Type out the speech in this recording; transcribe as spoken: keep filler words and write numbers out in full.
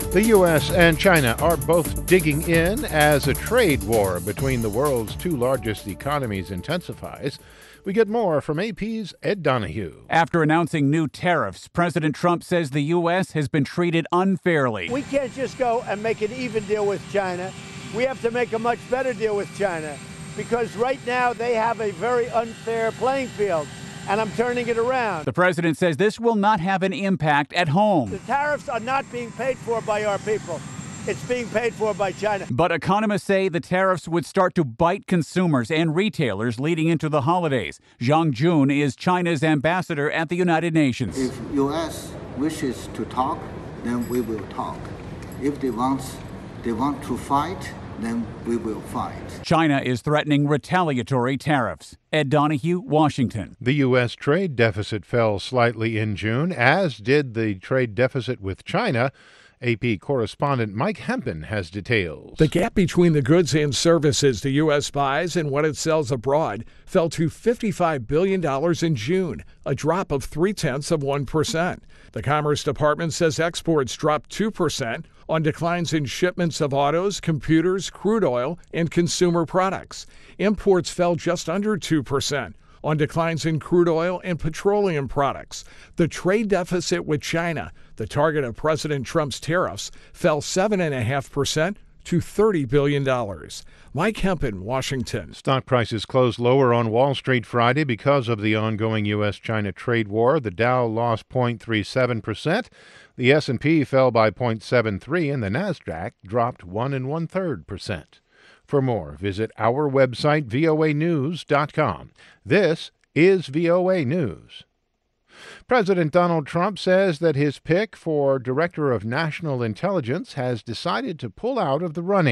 The U S and China are both digging in as a trade war between the world's two largest economies intensifies. We get more from A P's Ed Donahue. After announcing new tariffs, President Trump says the U S has been treated unfairly. We can't just go and make an even deal with China. We have to make a much better deal with China because right now they have a very unfair playing field. And I'm turning it around. The president says this will not have an impact at home. The tariffs are not being paid for by our people. It's being paid for by China. But economists say the tariffs would start to bite consumers and retailers leading into the holidays. Zhang Jun is China's ambassador at the United Nations. If U S wishes to talk, then we will talk. If they want, they want to fight, then we will fight. China is threatening retaliatory tariffs. Ed Donahue, Washington. The U S trade deficit fell slightly in June, as did the trade deficit with China. A P correspondent Mike Hempen has details. The gap between the goods and services the U S buys and what it sells abroad fell to fifty-five billion dollars in June, a drop of three-tenths of one percent. The Commerce Department says exports dropped two percent on declines in shipments of autos, computers, crude oil, and consumer products. Imports fell just under two percent on declines in crude oil and petroleum products. The trade deficit with China, the target of President Trump's tariffs, fell seven point five percent to thirty billion dollars. Mike Hempen, Washington. Stock prices closed lower on Wall Street Friday because of the ongoing U S China trade war. The Dow lost zero point three seven percent. The S and P fell by zero point seven three, and the Nasdaq dropped one and one third percent. For more, visit our website, V O A news dot com. This is V O A News. President Donald Trump says that his pick for Director of National Intelligence has decided to pull out of the running.